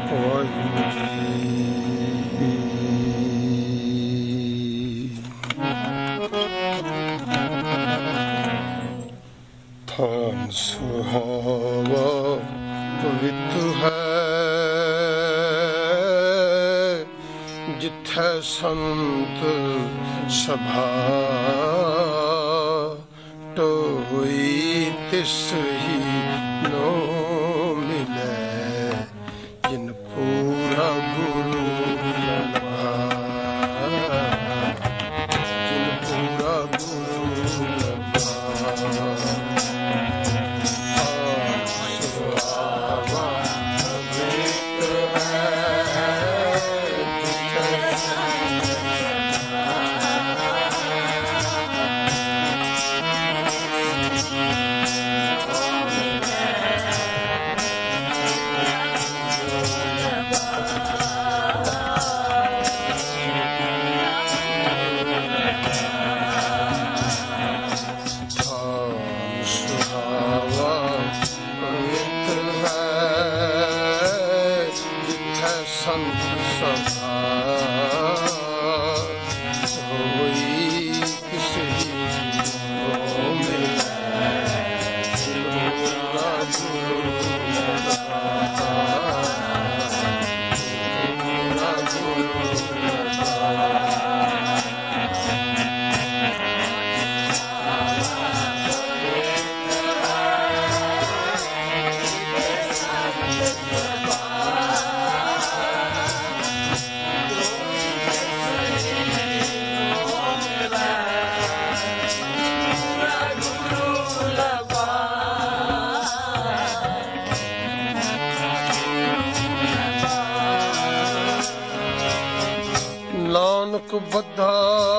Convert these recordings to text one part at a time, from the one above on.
ਧਨ ਸੁਹਾਵਾ ਪਵਿੱਤ ਹੈ ਜਿੱਥੇ ਸੰਤ ਸਭਾ ਟੋਈ ਤਿਸ ਹੀ ਨੋ ਮਿਲੇ ਜਿਨ ਪੂਰਾ ਗੁਰੂ ਲਭਾ ਜਿਨ ਪੂਰਾ ਗੁਰੂ ਲਭਾ ਨਾਨਕ ਬੱਧਾ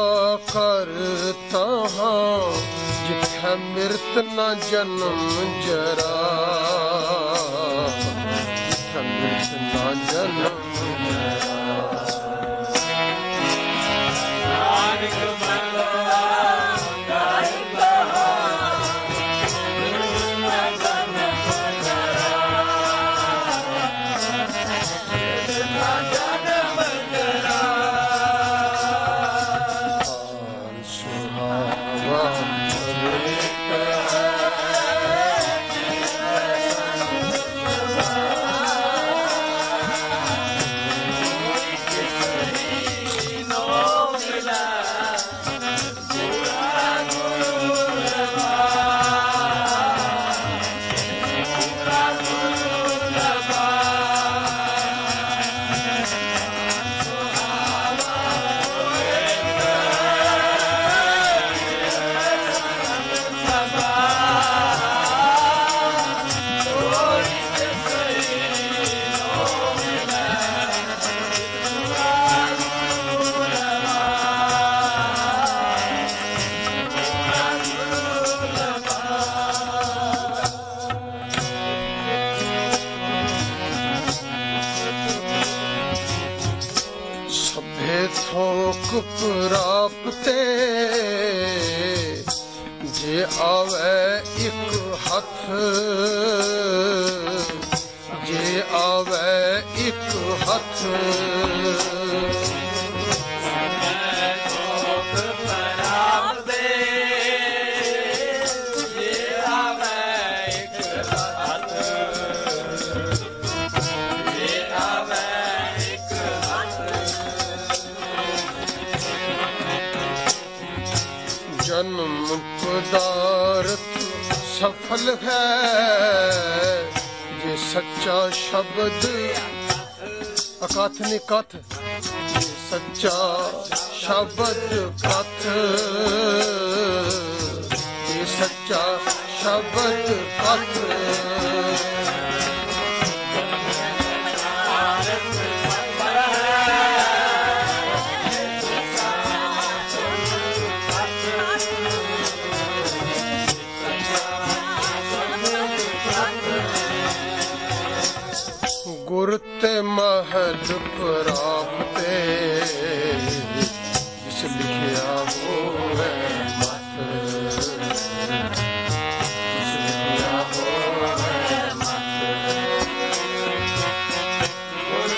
ਕਰਤਾ ਹਾਂ ਜਿੱਥੇ ਮਿਰਤ ਨਾ ਜਨਮ ਜਰਾ ਜਿੱਥੇ ਮਿਰਤ ਨਾ ਜਨਮ ਥੋਕ ਪ੍ਰਾਪਤੇ ਜੇ ਆਵੇ ਇੱਕ ਹੱਥ ਜੇ ਆਵੇ ਇੱਕ ਹੱਥ ਜਨਮ ਪਦਾਰਥ ਸਫਲ ਹੈ ਜੇ ਸੱਚਾ ਸ਼ਬਦ ਅਕਥ ਨੇ ਕਥ ਜੇ ਸੱਚਾ ਸ਼ਬਦ ਕਥ ਜੇ ਸੱਚਾ ਸ਼ਬਦ ਕਥ ਗੁਰ ਤੇ ਮਹਲ ਪ੍ਰਾਪਤੇ ਜਿਸ ਲਿਖਿਆ ਹੋਵੇ ਮਤ ਜਿਸ ਲਿਖਿਆ ਹੋਵੇ ਮਤ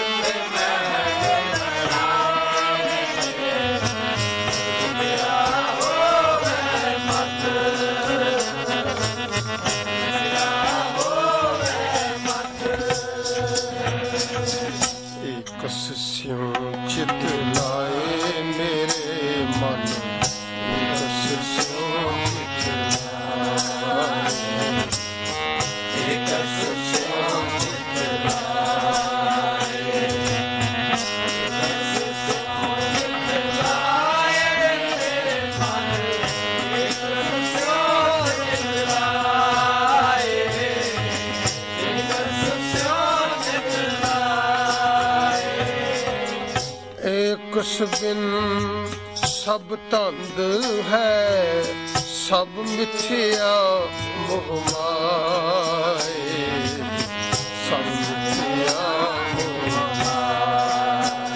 ਏਕਸ ਬਿਨ ਸਭ ਧੰਦ ਹੈ, ਸਭ ਮਿਥਿਆ ਮੋਹ ਮਾਏ, ਸਭ ਮਿਥਿਆ ਮੋਹ ਮਾਏ।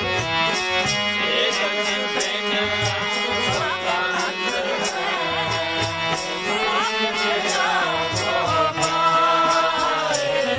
ਏਕਸ ਬਿਨ ਸਭ ਧੰਦ ਹੈ, ਸਭ ਮਿਥਿਆ ਮੋਹ ਮਾਏ,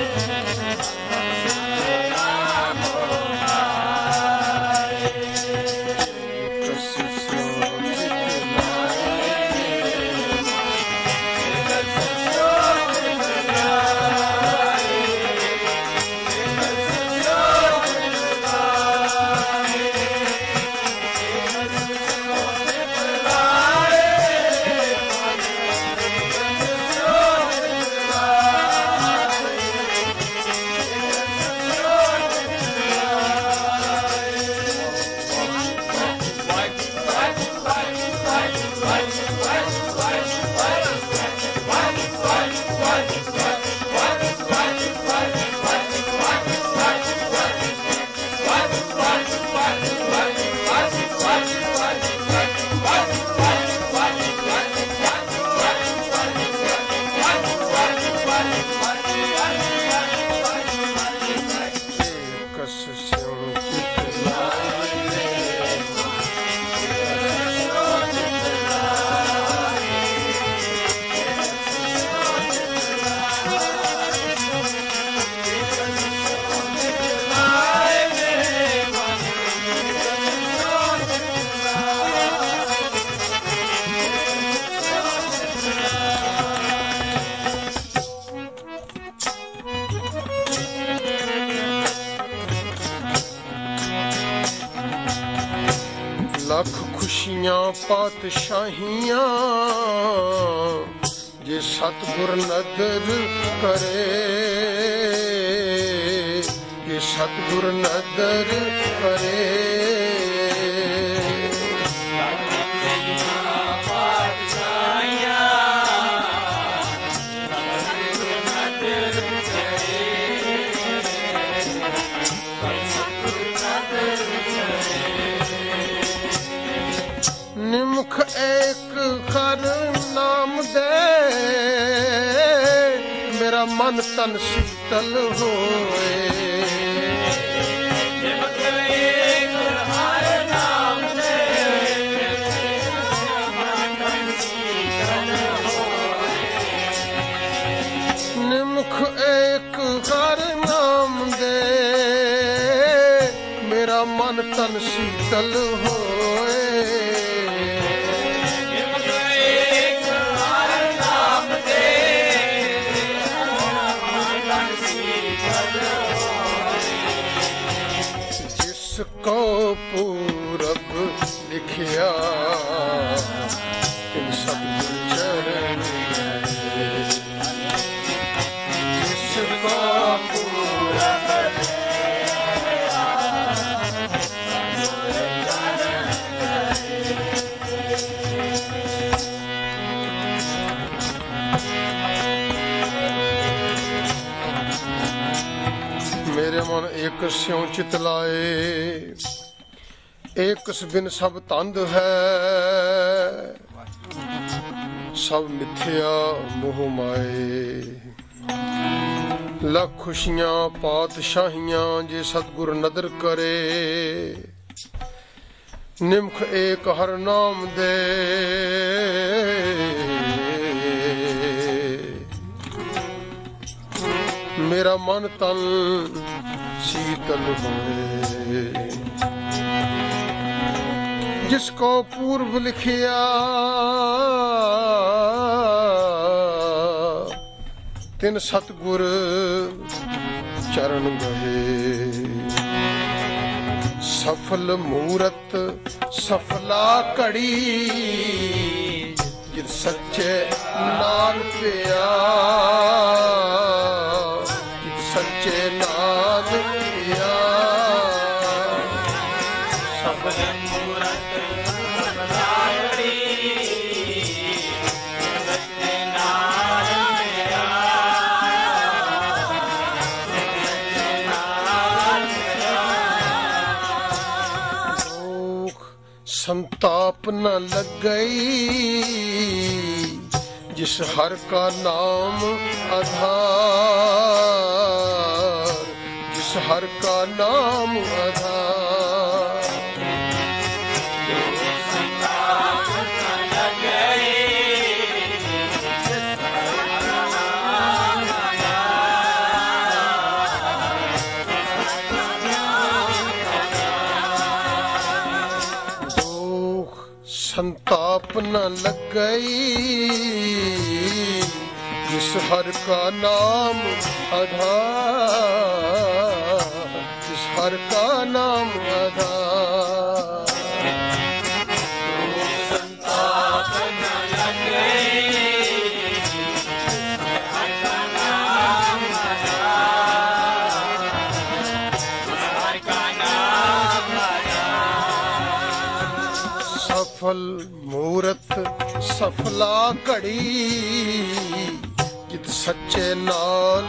ਲੱਖ ਖੁਸ਼ੀਆਂ ਪਾਤਸ਼ਾਹੀਆਂ ਜੇ ਸਤਿਗੁਰ ਨਦਰ ਕਰੇ, ਜੇ ਸਤਿਗੁਰ ਨਦਰ ਕਰੇ। ਨਿਮਖ ਏਕ ਹਰ ਨਾਮ ਦੇ, ਮੇਰਾ ਮਨ ਤਨ ਸ਼ੀਤਲ ਹੋਏ। ਨਿਮਖ ਏਕ ਹਰ ਨਾਮ ਦੇ, ਮੇਰਾ ਮਨ ਤਨ ਸ਼ੀਤਲ ਹੋਏ। ਨਿਮਖ ਏਕ ਹਰ ਨਾਮ ਦੇ, ਮੇਰਾ ਮਨ ਤਨ ਸ਼ੀਤਲ ਹੋਏ। ਕੋ ਪੂਰਬ ਲਿਖਿਆ ਤਿਨ ਸਤਿਗੁਰ ਚਰਨ ਗਏ, ਜਿਸ ਕੋ ਪੂਰਬ ਲਿਖਿਆ ਸਤਿਗੁਰ ਚਰਨ ਗਏ। ਮੇਰੇ ਮਨ ਏਕ ਸਿਉ ਚਿਤ ਲਾਏ, ਏਕਸ ਬਿਨ ਸਭ ਤੰਦ ਹੈ, ਸਭ ਮਿਥਿਆ ਮੋਹ ਮਾਏ। ਲੱਖ ਖੁਸ਼ੀਆਂ ਪਾਤਸ਼ਾਹੀਆਂ ਜੇ ਸਤਿਗੁਰ ਨਦਰ ਕਰੇ, ਨਿਮਖ ਏਕ ਹਰ ਨਾਮ ਦੇ, ਮੇਰਾ ਮਨ ਤਨ ਸ਼ੀਤਲ ਹੋਏ। ਜਿਸ ਕੋ ਪੂਰਬ ਲਿਖਿਆ ਤਿਨ ਸਤਿਗੁਰ ਚਰਨ ਗਏ। ਸਫਲ ਮੂਰਤ ਸਫਲਾ ਘੜੀ, ਜਿਤ ਸੱਚੇ ਨਾਲ ਪਿਆ, ਜਿਤ ਸੱਚੇ ਨਾਲ ਪਿਆ। ਸਫਲ ਮੂਰਤ संताप न लग गई जिस हर का नाम आधार, जिस हर का नाम आधार। संताप न लग गई जिस हर का नाम आधार, जिस हर का नाम आधार। संताप न लग गई सफल मूरत सफला घड़ी जित सच्चे नाल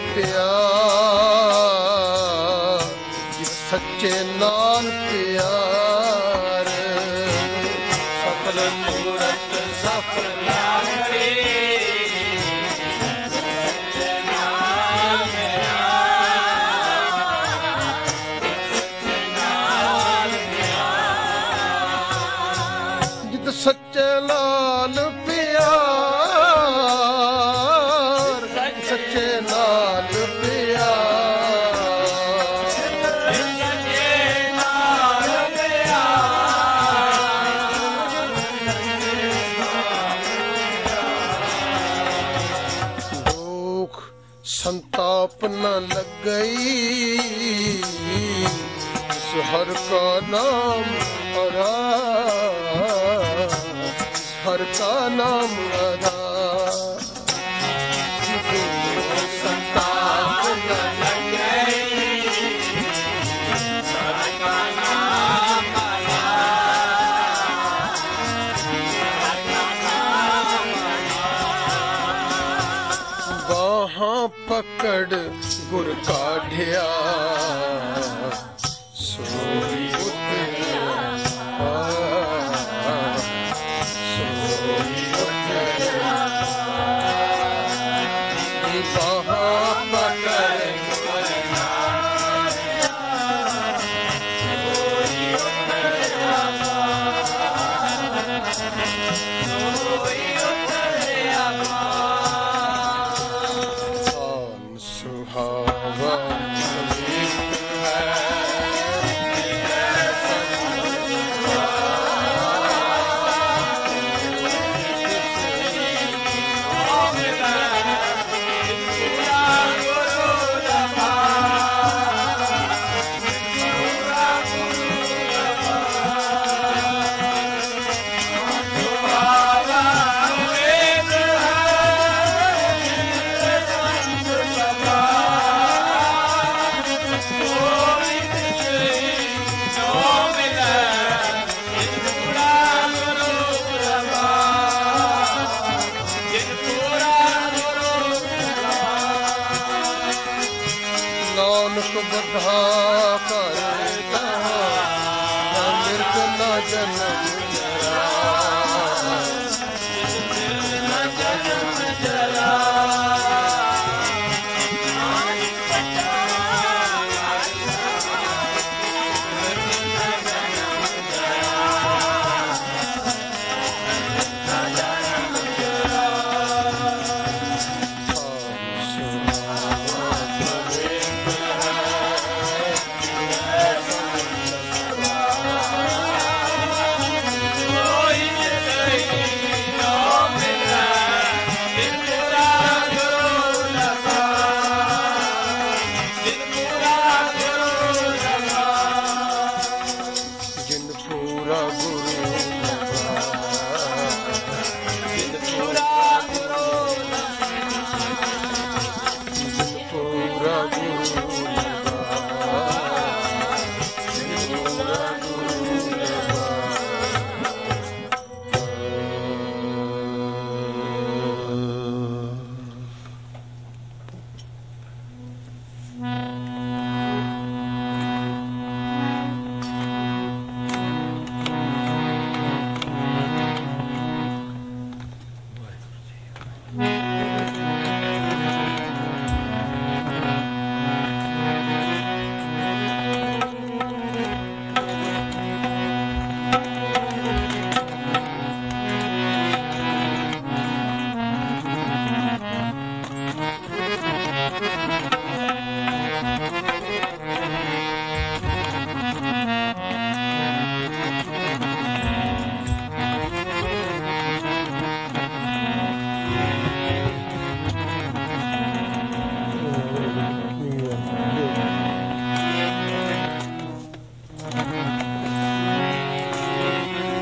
प्यार, जित सच्चे नाल प्यार। सफल मूरत सफला घड़ी सच्चे नाल प्यार, सच्चे नाल प्यार। सच्चे लाल प्यार, सच्चे लाल प्यार, सच्चे लाल प्यार। दुख संताप न लग गई इस हर का नाम आधार, हर का नाम आधार। संताप न लग गई हर का नाम आधार, हर का नाम आधार। बाहां पकड़ गुर काढ़िया सोई बधा करता मिर्ग न जन्म जरा, न जन्म जरा।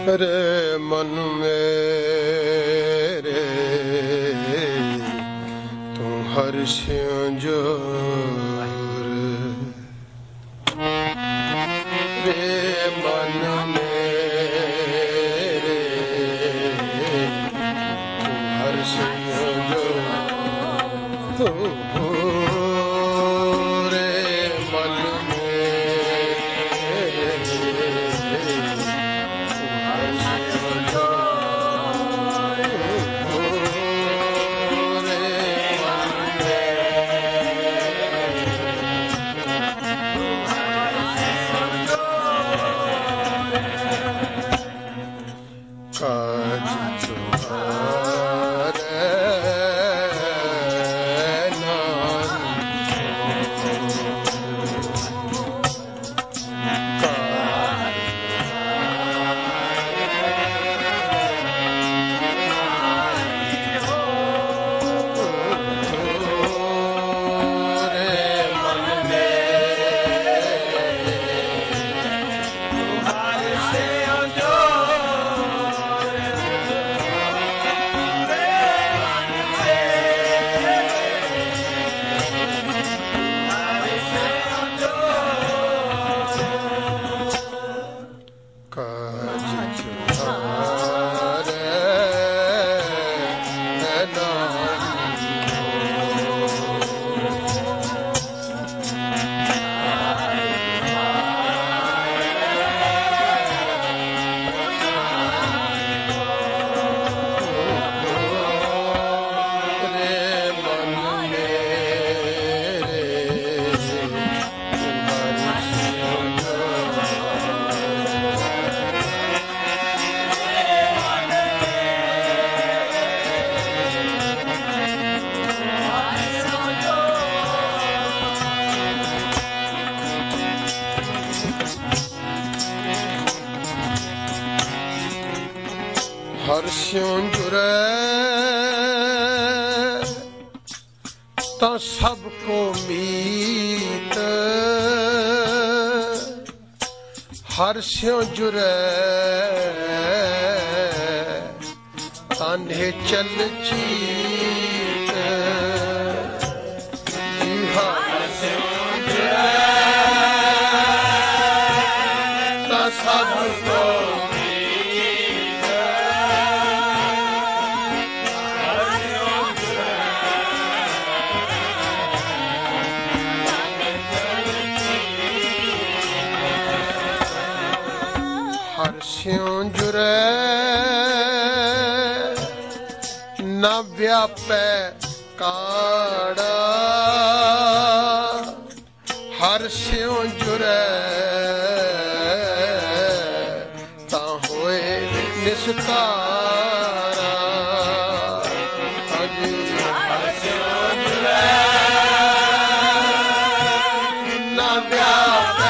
रे मन मेरे तू हर्षियों जोर रे मन मेरे तू हर्षियों जोर हर्षियों जुरे ता सबको मीत हर्षियों जुरे तान्हे चल चीत हर्षियों जुरे ता सबको हर्षियों जुरे न व्यापै काड़ा हर्षियों जुरे ता होए निस्तारा हर्षियों जुरे न व्यापै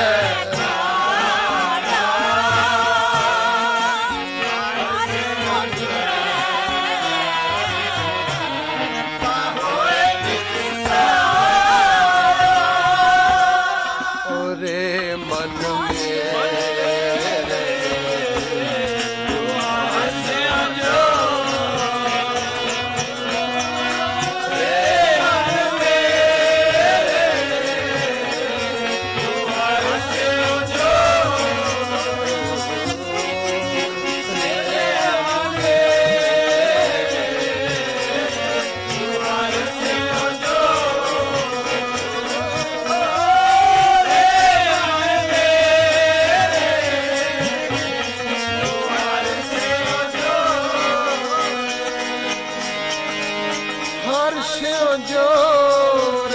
हर्षियों जोर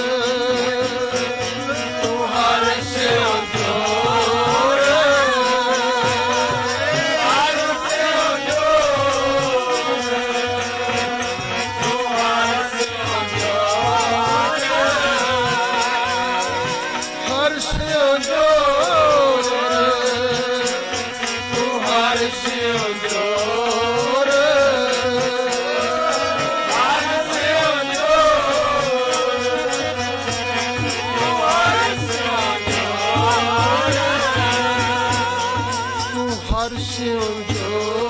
तू हर्षियों जोर हर्षियों जोर तू हर्षियों जोर हर्षियों जोर तू हर्षियों जोर हर्षियों जोर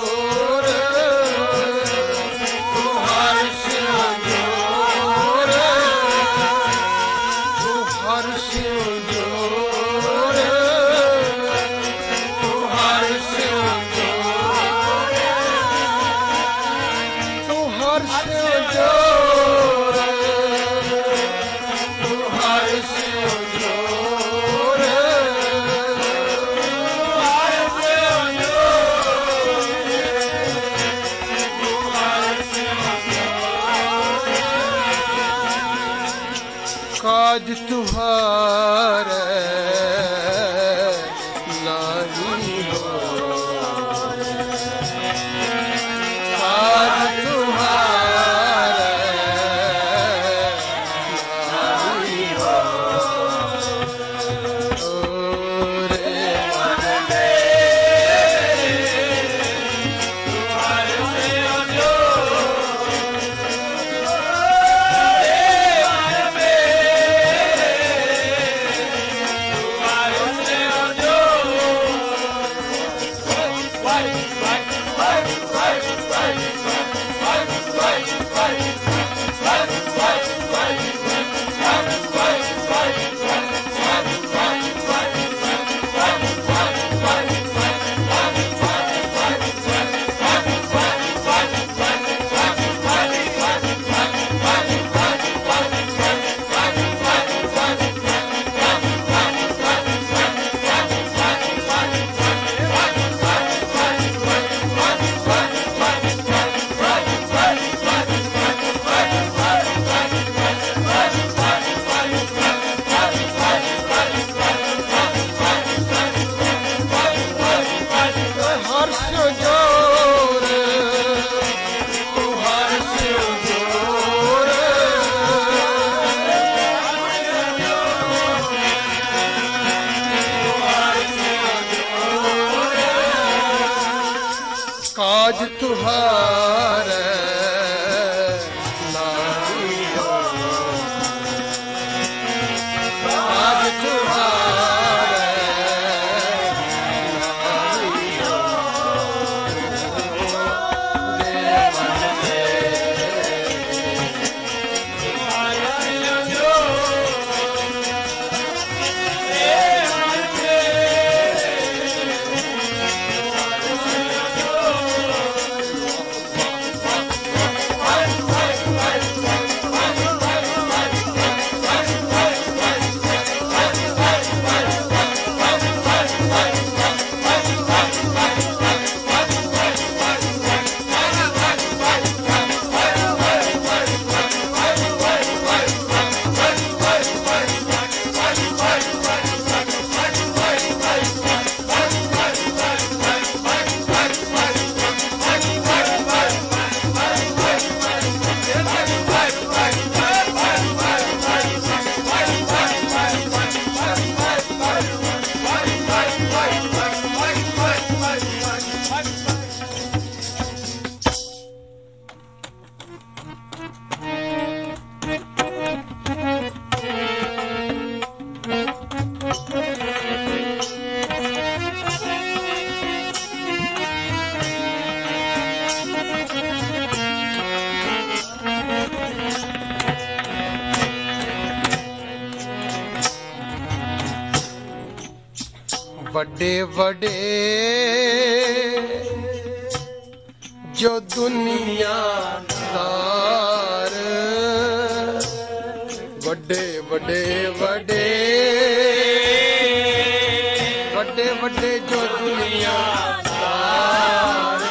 काज तुहारे बड़े बड़े जो दुनियादार, बड़े बड़े बड़े बड़े बड़े जो दुनियादार,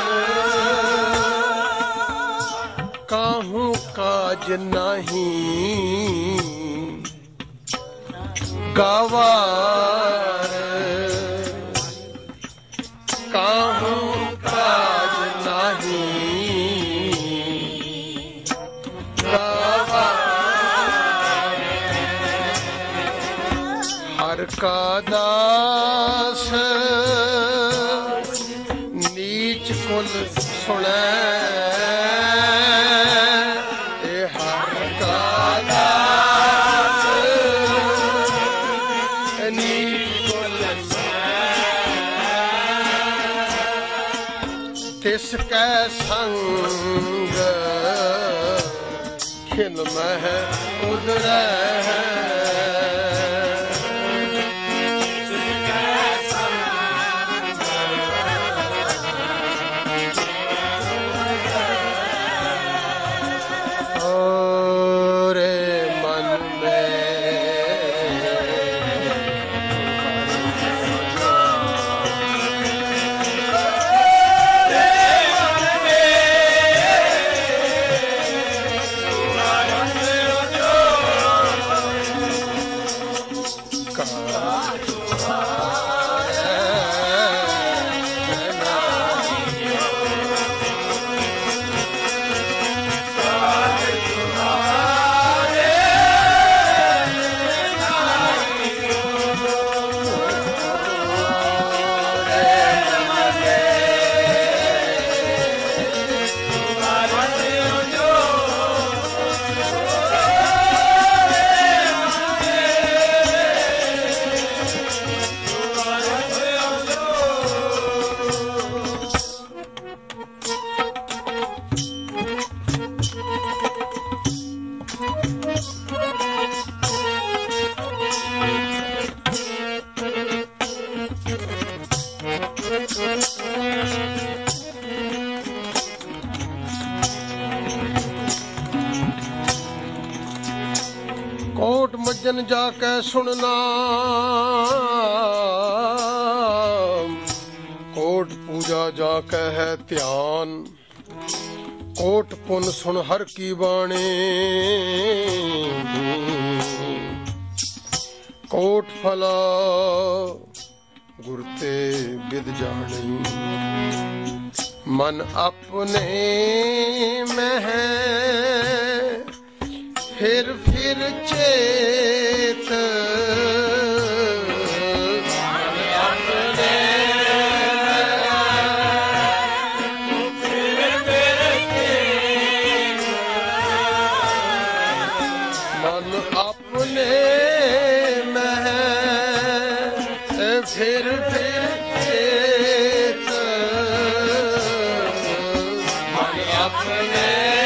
काहू काज नहीं गवार, काहू काज नहीं गवार, हर का दास नीच कुल सुने, हर का दास नीच कुल तिसकै संग खिन मह उदरै, कोट मज्जन जाके सुनना, कोट पूजा जाके है ध्यान, कोट पुन सुन हर की बाणी, कोट फला गुरते विद जानी, मन अपने में है फिर चेत, अपने फिर चेत मन अपने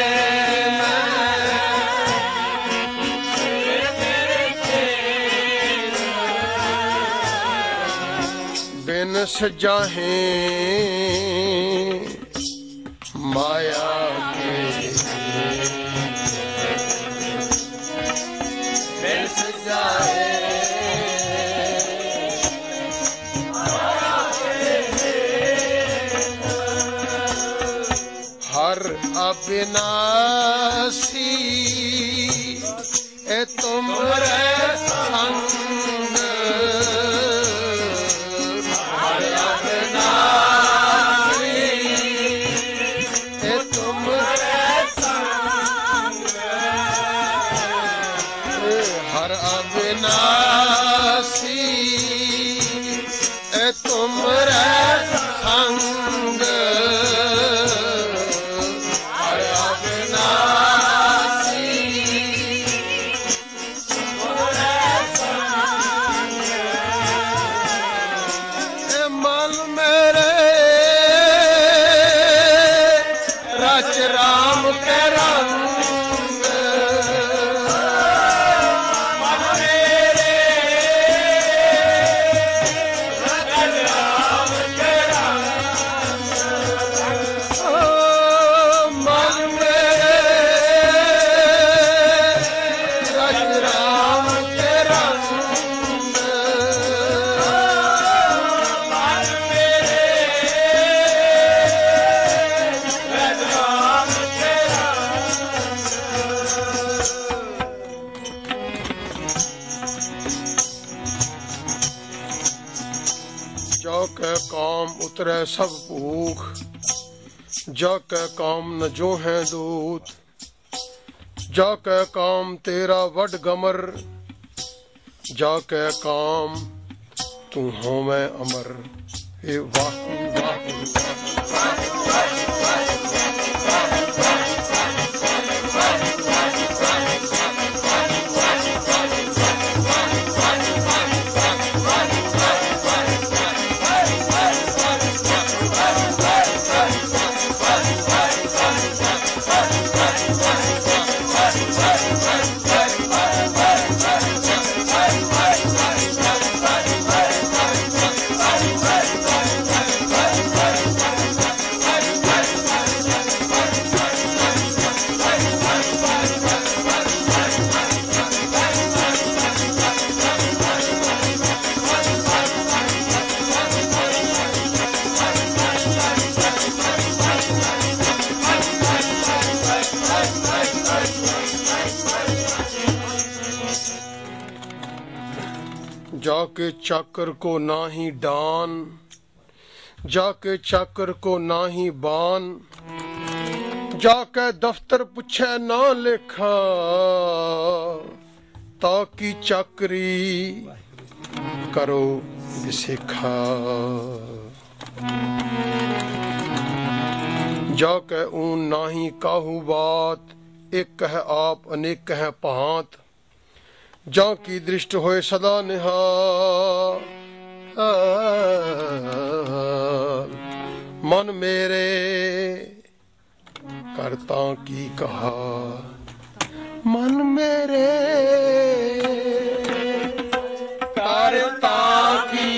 बिन सजाहे माया के बिन सजाहे हर अविनाशी ए तुमरे संग उतरे सब भूख जाके काम न जो है दूत जाके काम तेरा वड गमर जाके काम तू हो मैं अमर। हे वाह वाह जाके चाकर को नाही डान जाके चाकर को नाही बान जाके दफ्तर पूछे ना लेखा ताकि चाकरी करो विसेखा। जाके ऊन नाही काहू बात एक कह आप अनेक कह पांत जा की दृष्ट होए सदा निहाल मन मेरे करता की कहा मन मेरे करता की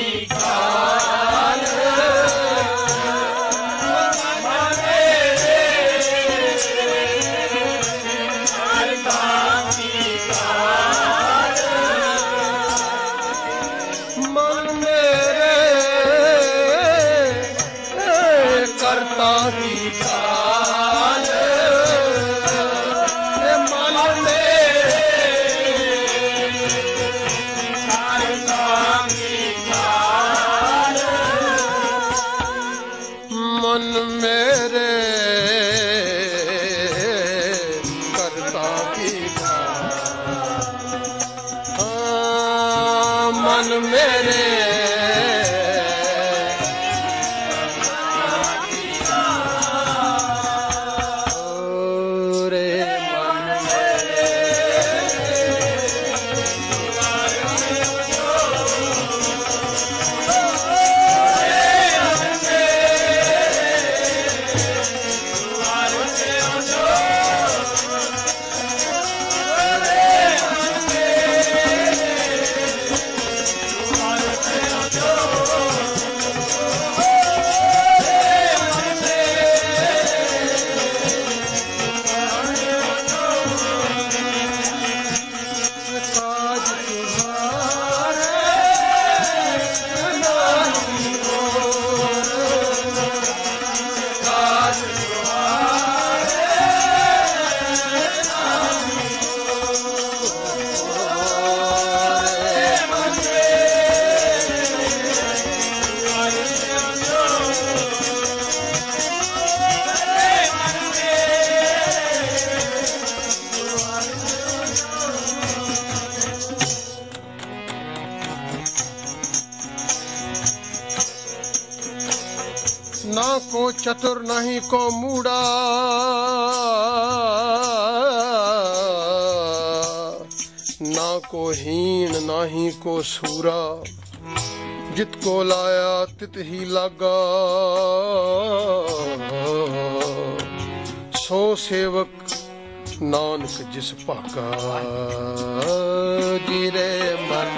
ना को चतुर नहीं को मूड़ा, ना को हीन नाही को सूरा, जितको लाया तित ही लागा, सो सेवक नानक जिस भागा, जीरे मन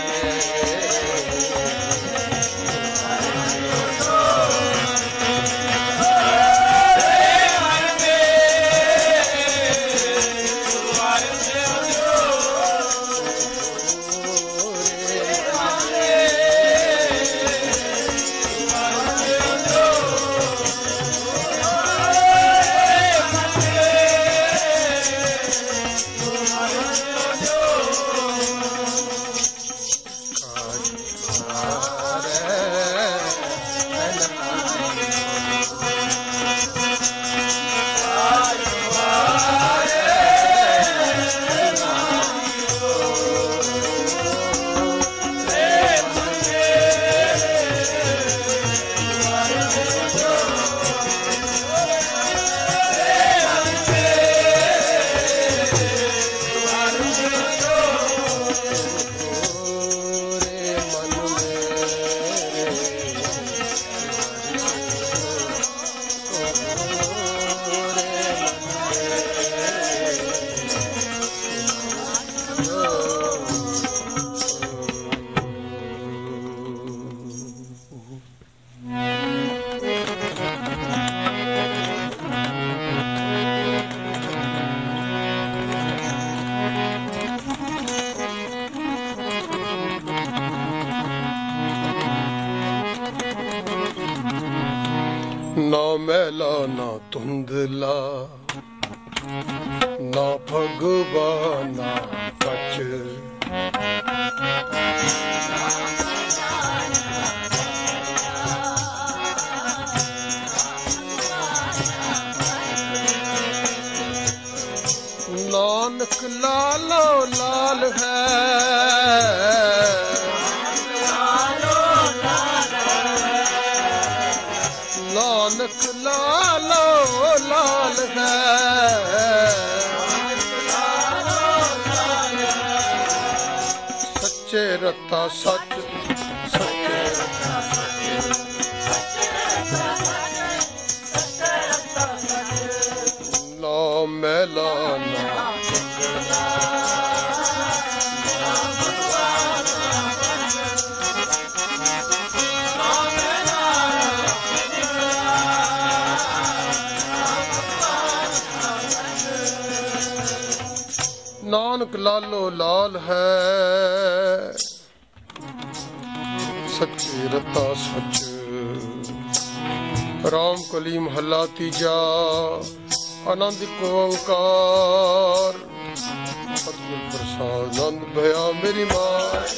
ना मैला ना धुंधला, ना भगवा ना कच, नानक लालो लाल है, नानक लालो लाल है, सच्चे रता सच, सच्चे रता सच, ना मैला ना नानक लालो लाल है, सच्चे रता सच। राम कली महला तीजा, आनंद को ओंकार, सतगुर प्रसाद आनंद भया मेरी माँ।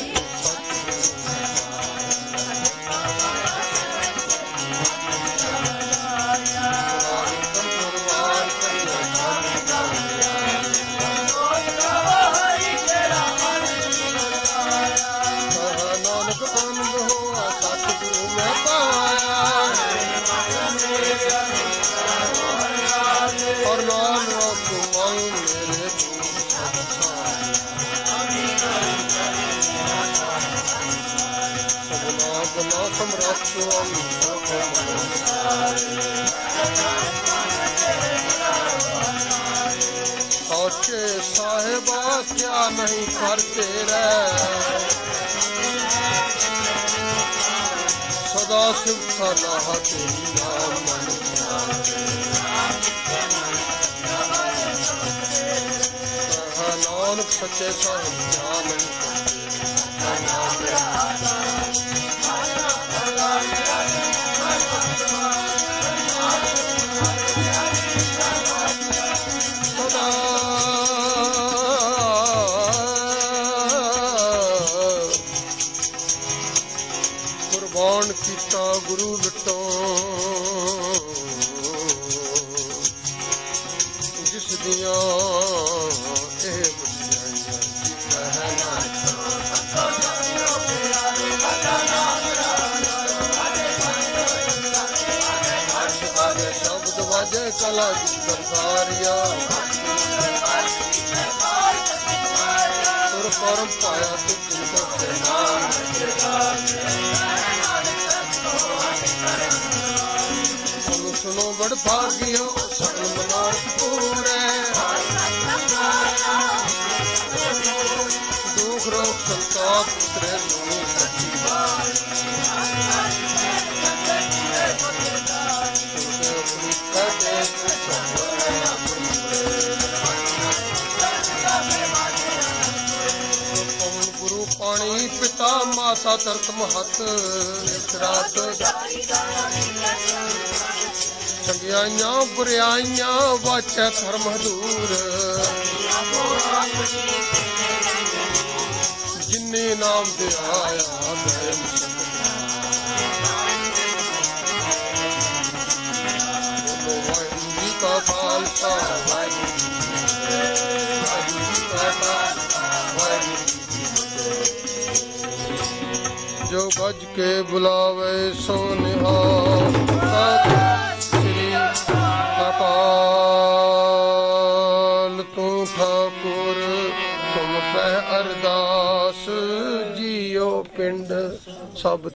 सोचे साहिबा क्या नहीं करते रहे, ਸਦਾ ਸਿਫਤਾ ਲਾਹ ਤੇਰੀ ਨਾਮ ਮਨ ਨਾਨਕ ਸੱਚੇ ਸਾਹਿਬ ਜਾਨ ਕੁਰਬਾਨ ਕੀਤਾ ਗੁਰੂ ਵਿਟੋਂ ਜਿਸ ਦੀਆਂ ਇਹ ਸ਼ਬਦ ਵਾਜੇ ਕਲਾ ਸਰਦਾਰਿਆ ਤੁਰ ਕਰਮ ਪਾਇਆ ਤੁਮ ਤੇ ਨਾਮ ਸੁਣੋ ਬੜ ਭਾਗਿਓ ਸਗਲ ਮਨੋਰਥ ਪੂਰੇ ਦੁਖ ਰੋਗ ਸੰਤਾਪ ਉਤਰੇ ਨੂੰ ਗੁਰੂ ਪਾਣੀ ਪਿਤਾ ਮਾਤਾ ਤਰਤ ਮਹਤ ਨਿਸਰਾਤ ਚੰਗਿਆਈਆਂ ਬੁਰਿਆਈਆਂ ਵਾਚੈ ਧਰਮ ਹਦੂਰ ਜਿਨੇ ਨਾਮ ਦੇ ਆਇਆ ਵਾਹਿਗੁਰੂ ਜੀ ਕਾ ਖਾਲਸਾ ਵਾਹਿਗੁਰੂ ਜੀ ਕਾ ਖਾਲਸਾ ਜੋ ਗੱਜ ਕੇ ਬੁਲਾਵੇ ਸੋ ਨਿਹਾਲ ਅਕਾਲ ਤੂੰ ਠਾਕੁਰ ਤੁਮ ਪੈ ਅਰਦਾਸ ਜੀਓ ਪਿੰਡ ਸਭ